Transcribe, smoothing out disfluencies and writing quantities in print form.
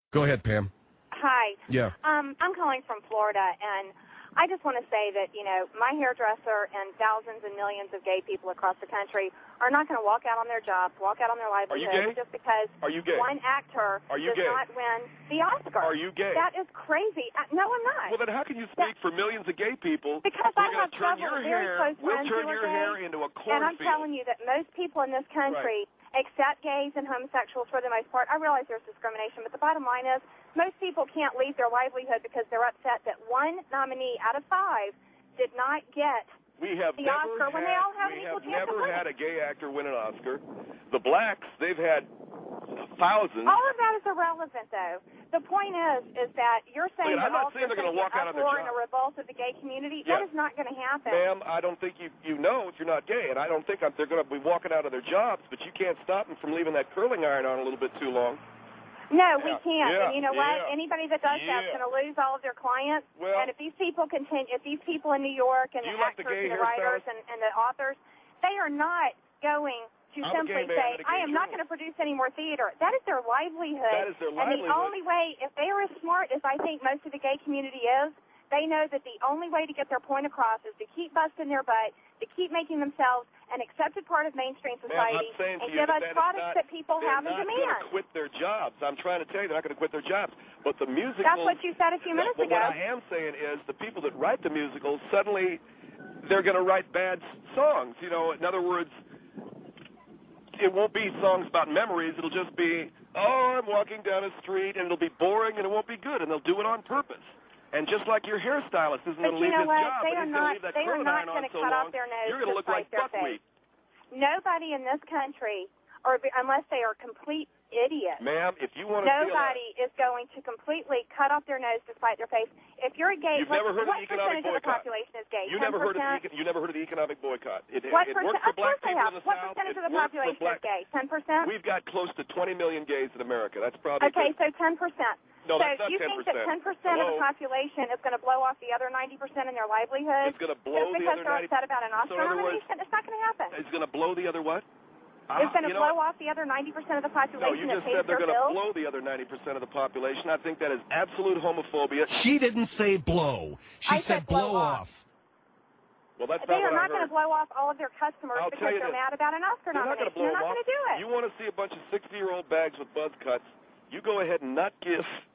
Go ahead, Pam. Hi. Yeah. I'm calling from Florida, and I just want to say that, my hairdresser and thousands and millions of gay people across the country are not going to walk out on their jobs, walk out on their livelihood just because one actor does not win the Oscar. Are you gay? That is crazy. No, I'm not. Well, then how can you speak for millions of gay people? Because I have several very close friends who are gay. We'll turn your hair into a cornfield. And I'm telling you that most people in this country accept gays and homosexuals for the most part. I realize there's discrimination, but the bottom line is most people can't leave their livelihood because they're upset that one nominee out of 5 did not get the Oscar when they all have an equal chance to win. We have never had a gay actor win an Oscar. The blacks, they've had thousands. All of that is irrelevant, though. The point is that you're saying that all they're going to walk out of their job. And a revolt of the gay community. That is not going to happen. Ma'am, I don't think you know if you're not gay, and I don't think they're going to be walking out of their jobs, but you can't stop them from leaving that curling iron on a little bit too long. No, we can't. And you know what? Anybody that does that's going to lose all of their clients. Well, and if these people in New York and the actors and the writers and the authors, they are not going to simply say, I am not going to produce any more theater. That is their livelihood. That is their livelihood. And the only way, if they are as smart as I think most of the gay community is, they know that the only way to get their point across is to keep busting their butt, to keep making themselves an accepted part of mainstream society, and give us products that people have in demand. They're not going to quit their jobs. I'm trying to tell you, they're not going to quit their jobs. But the musicals... That's what you said a few minutes ago. What I am saying is the people that write the musicals, suddenly they're going to write bad songs. In other words, it won't be songs about memories. It'll just be, I'm walking down a street, and it'll be boring, and it won't be good, and they'll do it on purpose. And just like your hairstylist isn't going to leave his job, but he's going to leave that curling iron on so long, you're going to look like buckwheat. Nobody in this country, unless they are complete idiots, ma'am, if you want to nobody is going to completely cut off their nose to spite their face. If you're a gay, you've never heard what of the economic percentage boycott? of the population is gay? You never heard of the economic boycott? It works for black people in the What South. percentage of the population is gay? 10%? We've got close to 20 million gays in America. That's probably okay. So 10%. No, so that's not 10%. You think that 10% of the population is going to blow off the other 90% in their livelihood? It's going to blow the other 90%. Because they're upset about an Oscar nomination? It's not going to happen. It's going to blow the other what? It's going to blow off the other 90% of the population. No, you just said they're going to blow the other 90% of the population. I think that is absolute homophobia. She didn't say blow. She said blow off. Well, that's they not what I heard. are not going to blow off all of their customers because they're mad about an Oscar nomination. They're not going to do it. You want to see a bunch of 60-year-old bags with buzz cuts, you go ahead and not give